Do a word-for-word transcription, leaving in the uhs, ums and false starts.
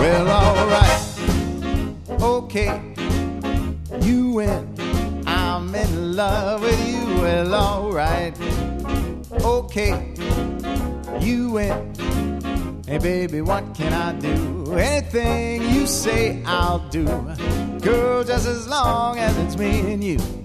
Well, alright, okay, you win. I'm in love with you. Well, alright, okay, you win. Hey baby, what can I do? Anything you say I'll do. Girl, just as long as it's me and you.